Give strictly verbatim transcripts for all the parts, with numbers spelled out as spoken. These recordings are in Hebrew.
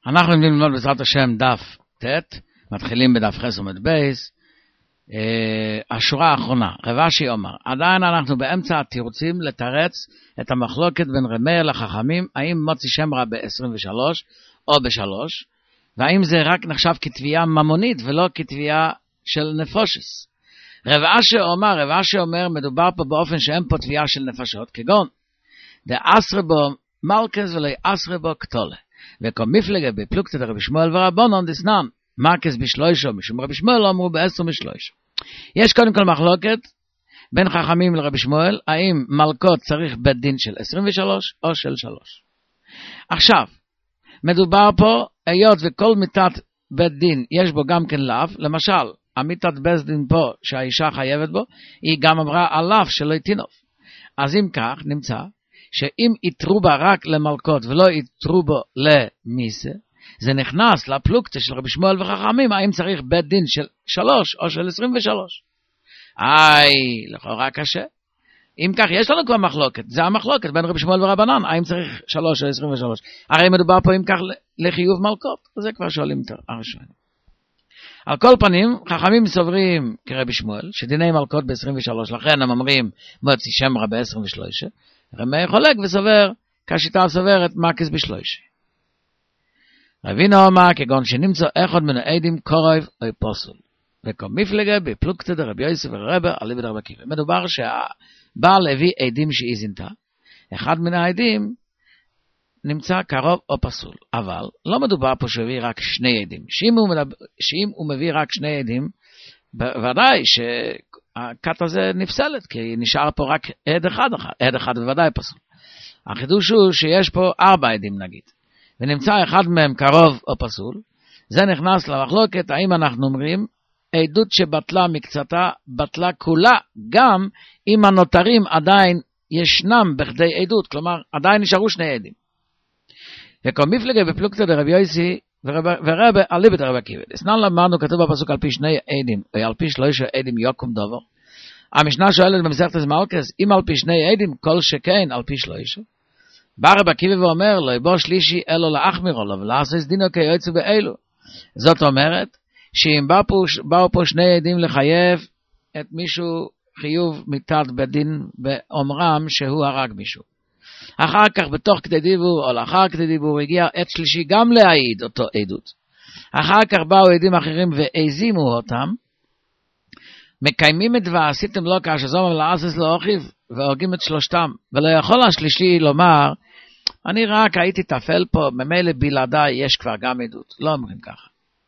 אנחנו לומדים ללמוד בעזרת השם דף ט', מתחילים בדף ח' עמוד בייס. אה, השורה האחרונה, רב אשי אומר, עדיין אנחנו באמצע התירוצים לתרץ את המחלוקת בין רמי לחכמים, האם מוציא שם רע ב-עשרים ושלוש או ב-שלוש, והאם זה רק נחשב כתביעה ממונית ולא כתביעה של נפושס. רב אשי אומר, רב אשי אומר, מדובר פה באופן שאין פה תביעה של נפשות, כגון, דאסרה בו מלכס ולא אסרה בו קטולה. וכל מפלגה בפלוגתא דרבי שמואל ורבנן דסנן, מלכס בשלושה, משום רבי שמואל אמרו בעשר משלושה. יש קודם כל מחלוקת בין חכמים לרבי שמואל, האם מלכות צריך בית דין של עשרים ושלוש או של שלוש. עכשיו, מדובר פה, היות וכל מיתת בית דין יש בו גם כן לאו, למשל, המיתת בית דין פה שהאישה חייבת בו, היא גם אמרה עליו שלא יתינוף. אז אם כך נמצא, שאם יתרו בה רק למלכות ולא יתרו בו למיסה, זה נכנס לפלוגתא של רבי שמואל וחכמים, האם צריך בית דין של שלוש או של עשרים ושלוש. איי, לכאורה קשה. אם כך, יש לנו כבר מחלוקת, זה המחלוקת בין רבי שמואל ורבנן, האם צריך שלוש או עשרים ושלוש. הרי מדובר פה אם כך לחיוב מלכות, זה כבר שואלים את הראשון. על כל פנים, חכמים סוברים כרבי שמואל, שדיני מלכות ב-עשרים ושלוש, לכן הם אומרים מוציא שם רע ב-עשרים ושלוש, רמי חולק וסובר, כשיטה סוברת מקס בשלוש. רבינו אומר, כגון שנמצא אחד מן העדים קורב או פוסל, וכל מפלגה בפלוגתא דרבי יוסף ורבי אליבא דרבי עקיבא. מדובר שהבעל הביא עדים שהזינתה, אחד מן העדים נמצא קרוב או פסול, אבל לא מדובר פה שהוא הביא רק שני עדים. שאם הוא, מדבר, שאם הוא מביא רק שני עדים, בוודאי שהכת הזה נפסלת, כי נשאר פה רק עד אחד, עד אחד בוודאי פסול. החידוש הוא שיש פה ארבע עדים נגיד, ונמצא אחד מהם קרוב או פסול, זה נכנס למחלוקת, האם אנחנו אומרים, עדות שבטלה מקצתה, בטלה כולה, גם אם הנותרים עדיין ישנם בכדי עדות, כלומר עדיין נשארו שני עדים. וכל מפלגה בפלוגתא דרבי יוסי ורבי אליבא דרבי עקיבא. דסנן למדנו, כתוב בפסוק על פי שני עדים, או על פי שלושה עדים יקום דבר. המשנה שואלת במסכת מלכות, אם על פי שני עדים, כל שכן על פי שלושה. בא רבי עקיבא ואומר, לא יבוא שלישי אלו להחמירו לו, ולעשות דינו כיועצו באלו. זאת אומרת, שאם באו פה, באו פה שני עדים לחייב את מישהו חיוב מיתת בדין באומרם שהוא הרג מישהו. אחר כך בתוך כדי דיבור או לאחר כדי דיבור הגיע עת שלישי גם להעיד אותו עדות. אחר כך באו עדים אחרים והזימו אותם, מקיימים את ועשיתם לו כאשר זומם לעשס להוכיב והורגים את שלושתם, ולא יכול השלישי לומר אני רק הייתי תפל פה, ממילא בלעדיי יש כבר גם עדות. לא אומרים ככה.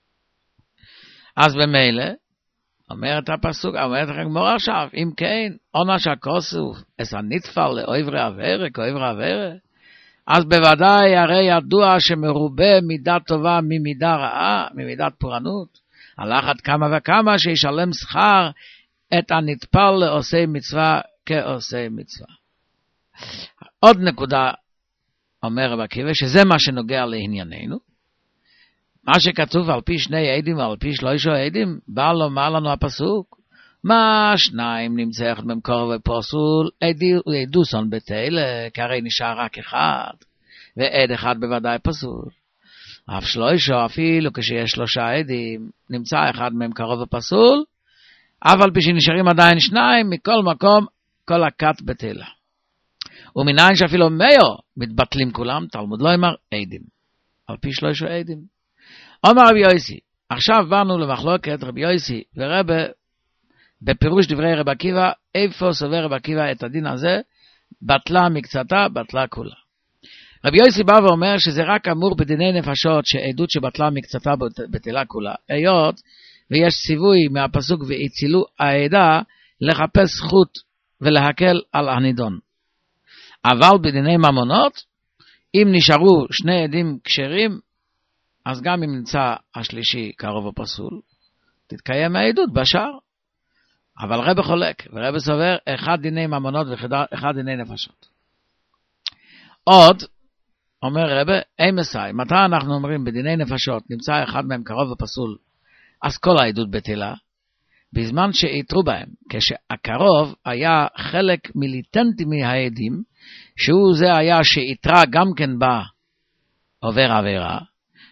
אז במילא אומרת הפסוק, אומרת הגמרא עכשיו, אם כן, עונש הכוסוף, אס הנטפל לאויברי עברה, כאויברי עברה, אז בוודאי הרי ידוע שמרובה מידת טובה ממידה רעה, ממידת פורענות, על אחת כמה וכמה שישלם שכר את הנטפל לעושי מצווה כעושי מצווה. עוד נקודה, אומר רבי עקיבא, שזה מה שנוגע לענייננו, מה שכתוב על פי שני עדים ועל פי שלושה עדים, בא לומר לנו הפסוק, מה שניים נמצא אחד במקור ופוסול, עדוסון בתלה, כי הרי נשאר רק אחד, ועד אחד בוודאי פסול. אף שלושה אפילו כשיש שלושה עדים, נמצא אחד מהם קרוב ופסול, אבל פי שנשארים עדיין שניים, מכל מקום, כל הכת בתלה. ומנין שאפילו מאו מתבטלים כולם, תלמוד לא אמר עדים, על פי שלושה עדים. אומר רבי יוסי, עכשיו באנו למחלוקת רבי יוסי ורבי, בפירוש דברי רבי עקיבא, איפה סובר רבי עקיבא את הדין הזה, בטלה מקצתה, בטלה כולה. רבי יוסי בא ואומר שזה רק אמור בדיני נפשות, שעדות שבטלה מקצתה בטלה כולה, היות ויש ציווי מהפסוק והצילו העדה, לחפש זכות ולהקל על הנידון. אבל בדיני ממונות, אם נשארו שני עדים כשרים, אז גם אם נמצא השלישי קרוב או פסול, תתקיים העדות בשער. אבל רבי חולק, ורבי סובר, אחד דיני ממונות ואחד דיני נפשות. עוד, אומר רבי, אי מסי, מתי אנחנו אומרים בדיני נפשות, נמצא אחד מהם קרוב ופסול, אז כל העדות בטלה, בזמן שיתרו בהם, כשהקרוב היה חלק מיליטנטי מהעדים, שהוא זה היה שיתרה גם כן בה עובר עבירה,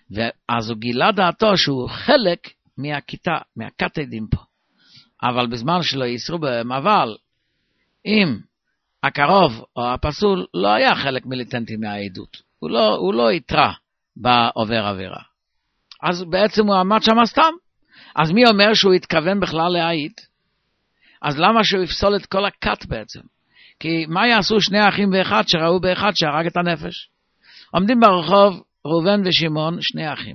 ואז הוא גילה דעתו שהוא חלק מהכיתה, מהכת עדים פה. אבל בזמן שלא ייסרו בהם, אבל אם הקרוב או הפסול לא היה חלק מיליטנטי מהעדות, הוא לא, הוא לא יתרע בעובר עבירה. אז בעצם הוא עמד שם סתם. אז מי אומר שהוא התכוון בכלל להעיד? אז למה שהוא יפסול את כל הכת בעצם? כי מה יעשו שני אחים ואחד שראו באחד שהרג את הנפש? עומדים ברחוב ראובן ושמעון, שני אחים.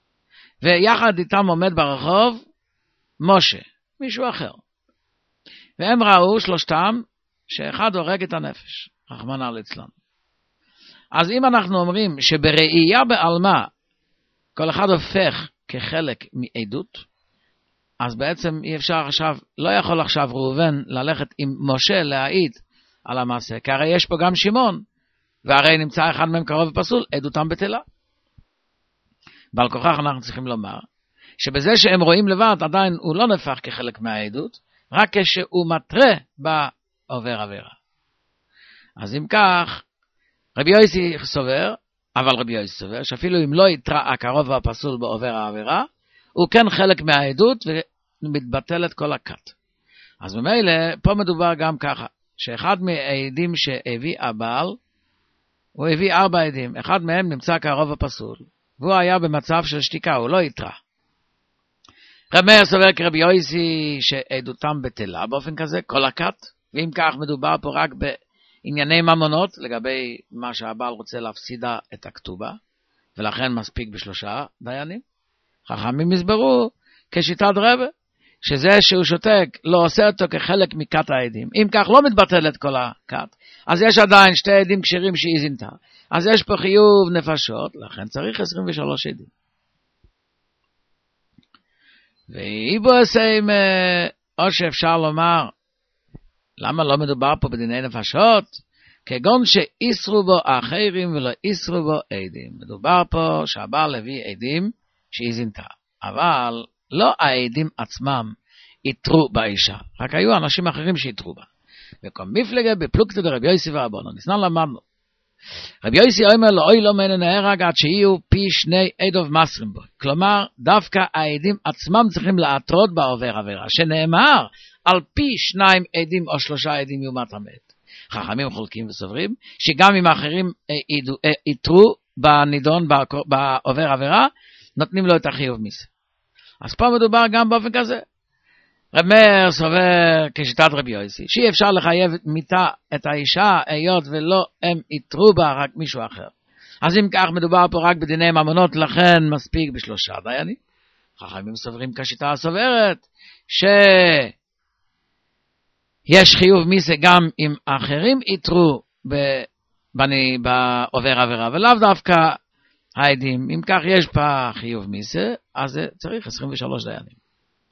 ויחד איתם עומד ברחוב משה, מישהו אחר. והם ראו שלושתם שאחד הורג את הנפש, רחמנא ליצלן. אז אם אנחנו אומרים שבראייה בעלמא כל אחד הופך כחלק מעדות, אז בעצם אי אפשר עכשיו, לא יכול עכשיו ראובן ללכת עם משה להעיד על המעשה, כי הרי יש פה גם שמעון, והרי נמצא אחד מהם קרוב ופסול, עדותם בטלה. ועל כוכך אנחנו צריכים לומר, שבזה שהם רואים לבד, עדיין הוא לא נפח כחלק מהעדות, רק כשהוא מטרה בעובר עבירה. אז אם כך, רבי יוסי סובר, אבל רבי יוסי סובר, שאפילו אם לא יתרע הקרוב והפסול בעובר העבירה, הוא כן חלק מהעדות ומתבטלת כל הכת. אז ממילא, פה מדובר גם ככה, שאחד מהעדים שהביא הבעל, הוא הביא ארבע עדים, אחד מהם נמצא קרוב הפסול, והוא היה במצב של שתיקה, הוא לא יתרע. רב מאיר סובר כרבי יוסי שעדותם בטלה באופן כזה, כל הכת, ואם כך מדובר פה רק בענייני ממונות, לגבי מה שהבעל רוצה להפסידה את הכתובה, ולכן מספיק בשלושה דיינים. חכמים הסברו כשיטת רבא, שזה שהוא שותק לא עושה אותו כחלק מכת העדים. אם כך לא מתבטלת כל הכת, אז יש עדיין שתי עדים כשרים שהיא זינתה. אז יש פה חיוב נפשות, לכן צריך עשרים ושלוש עדים. ואיבו עושים, או שאפשר לומר, למה לא מדובר פה בדיני נפשות? כגון שאיסרו בו אחרים ולא איסרו בו עדים. מדובר פה שהבעל הביא עדים שהיא זינתה, אבל לא העדים עצמם יתרו באישה, רק היו אנשים אחרים שיתרו בה. וכל מפלגה בפלוגתא דרבי יוסי ורבנו, נסנן למדנו. רבי יוסי אומר לו, אוי לא מן נהרג עד שיהיו פי שני עדוב מסרים בו. כלומר, דווקא העדים עצמם צריכים להתרות בעובר עבירה, שנאמר על פי שניים עדים או שלושה עדים יומת המת. חכמים חולקים וסוברים, שגם אם האחרים יתרו בנידון בעובר עבירה, נותנים לו את החיוב מיסה. אז פה מדובר גם באופן כזה. רב מאיר סובר כשיטת רבי יוסי, שאי אפשר לחייב מיתה את האישה, היות ולא הם יתרו בה רק מישהו אחר. אז אם כך מדובר פה רק בדיני ממונות, לכן מספיק בשלושה דיינים. חכמים סוברים כשיטה הסוברת, שיש חיוב מיסה גם אם אחרים יתרו בעובר עבירה, ולאו דווקא העדים. אם כך יש פה חיוב מיסה, אז צריך עשרים ושלוש דיינים.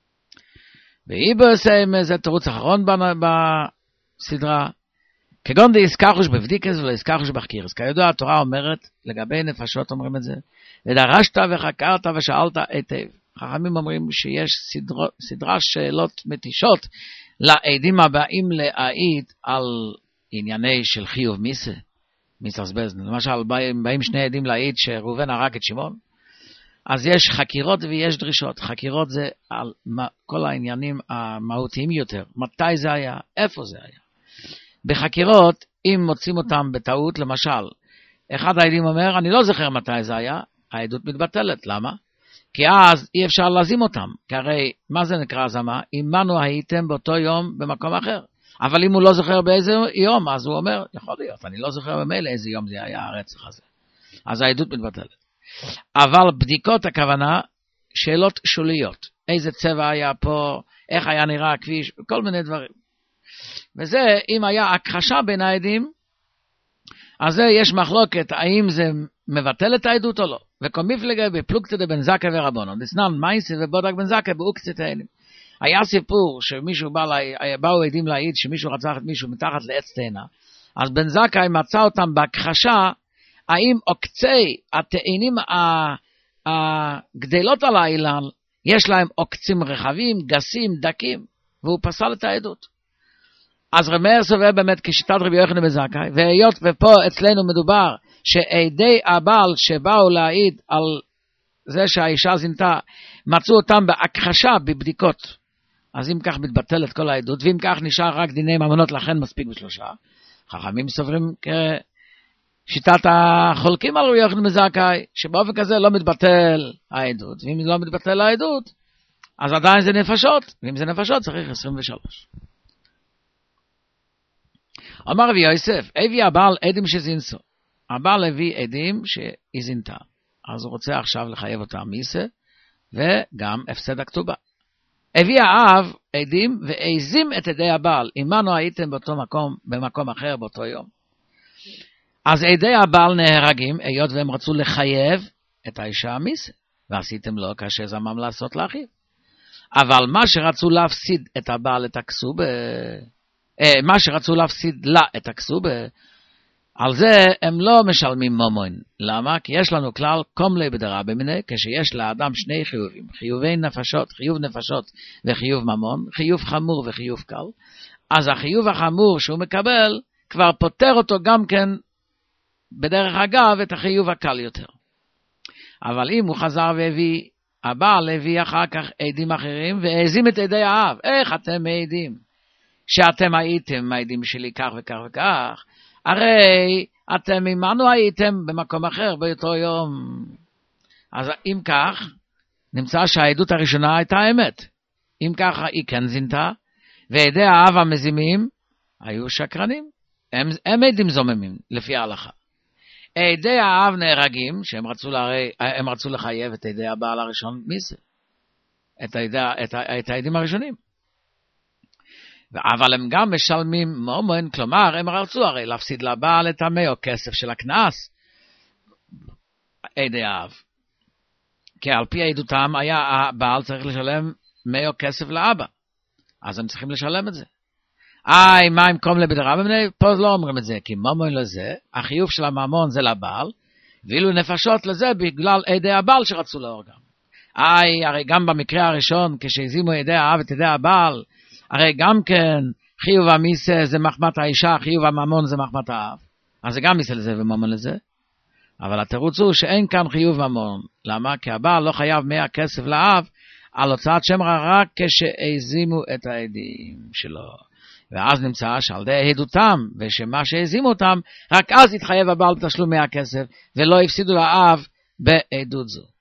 ואיבוסם זה תירוץ אחרון בסדרה, כגון די איסקחוש בבדיקס ולא איסקחוש בחקירס. כידוע התורה אומרת, לגבי נפשות אומרים את זה, ודרשת וחקרת ושאלת היטב. חכמים אומרים שיש סדרו, סדרה שאלות מתישות לעדים הבאים להעיד על ענייני של חיוב מיסה, מיססבז. למשל באים, באים שני עדים להעיד שראובן הרג את שמעון, אז יש חקירות ויש דרישות. חקירות זה על כל העניינים המהותיים יותר. מתי זה היה? איפה זה היה? בחקירות, אם מוצאים אותם בטעות, למשל, אחד העדים אומר, אני לא זוכר מתי זה היה, העדות מתבטלת. למה? כי אז אי אפשר להזים אותם. כי הרי, מה זה נקרא הזמה? עמנו הייתם באותו יום במקום אחר. אבל אם הוא לא זוכר באיזה יום, אז הוא אומר, יכול להיות, אני לא זוכר במילא איזה יום זה היה הרצח הזה. אז העדות מתבטלת. אבל בדיקות הכוונה, שאלות שוליות. איזה צבע היה פה, איך היה נראה הכביש, כל מיני דברים. וזה, אם היה הכחשה בין העדים, אז זה יש מחלוקת, האם זה מבטל את העדות או לא. וכל מפלגה בפלוגתא דבן זכאי ורבנו, דסנן מייסי ובודק בן זכאי באוקצת העדים. היה סיפור שמישהו בא, באו עדים להעיד שמישהו רצח את מישהו מתחת לעץ תאנה, אז בן זכאי מצא אותם בהכחשה, האם עוקצי התאנים הגדלות על האילן, יש להם עוקצים רחבים, גסים, דקים, והוא פסל את העדות. אז רב מאיר סובר באמת כשיטת רבי יוחנן בן זכאי, והיות ופה אצלנו מדובר שעדי הבעל שבאו להעיד על זה שהאישה זינתה, מצאו אותם בהכחשה, בבדיקות. אז אם כך מתבטלת כל העדות, ואם כך נשאר רק דיני ממונות, לכן מספיק בשלושה. חכמים סוברים כשיטת החולקים על רבי יוחנן בן זכאי, שבאופן כזה לא מתבטל העדות, ואם לא מתבטל העדות, אז עדיין זה נפשות, ואם זה נפשות צריך עשרים ושלוש. אמר רבי יוסף, הביא הבעל עדים שזינסו. הבעל הביא עדים שהיא זינתה. אז הוא רוצה עכשיו לחייב אותה מיסה, וגם הפסד הכתובה. הביא האב עדים ועזים את עדי הבעל. עמנו הייתם באותו מקום, במקום אחר באותו יום. אז עדי הבעל נהרגים, היות והם רצו לחייב את האישה המיסה. ועשיתם לו כאשר זמם לעשות לאחיו. אבל מה שרצו להפסיד את הבעל את הכסובה, אה, מה שרצו להפסיד לה את הכסובה, על זה הם לא משלמים ממון. למה? כי יש לנו כלל קומלי בדרבה מיני, כשיש לאדם שני חיובים, חיובי נפשות, חיוב נפשות וחיוב ממון, חיוב חמור וחיוב קל, אז החיוב החמור שהוא מקבל כבר פותר אותו גם כן בדרך אגב את החיוב הקל יותר. אבל אם הוא חזר והביא, הבעל הביא אחר כך עדים אחרים והעזים את עדי האב. איך אתם מעידים? שאתם הייתם העדים שלי כך וכך וכך, הרי אתם עמנו הייתם במקום אחר באותו יום. אז אם כך, נמצא שהעדות הראשונה הייתה אמת. אם כך היא כן זינתה, ועדי האב המזימים היו שקרנים. הם, הם עדים זוממים, לפי ההלכה. עדי האב נהרגים, שהם רצו, להרי, הם רצו לחייב את עדי הבעל הראשון מיסה. את, העדי, את, את העדים הראשונים. אבל הם גם משלמים ממון, כלומר, הם רצו הרי להפסיד לבעל את המי או כסף של הכנס, עדי האב. כי על פי עדותם היה הבעל צריך לשלם מי או כסף לאבא. אז הם צריכים לשלם את זה. איי, מה עם קום לבדרה? פה לא אומרים את זה, כי ממון לזה, החיוב של הממון זה לבעל, ואילו נפשות לזה בגלל עדי הבעל שרצו להורגם. איי, הרי גם במקרה הראשון, כשהזימו עדי האב את עדי הבעל, הרי גם כן חיוב המיסה זה מחמת האישה, חיוב הממון זה מחמת האב. אז זה גם מיסה לזה וממון לזה. אבל התירוץ הוא שאין כאן חיוב ממון. למה? כי הבעל לא חייב מאה כסף לאב על הוצאת שם רע רק כשהזימו את העדים שלו. ואז נמצא שעל די עדותם ושמה שהזימו אותם, רק אז התחייב הבעל בתשלום מאה כסף ולא הפסידו לאב בעדות זו.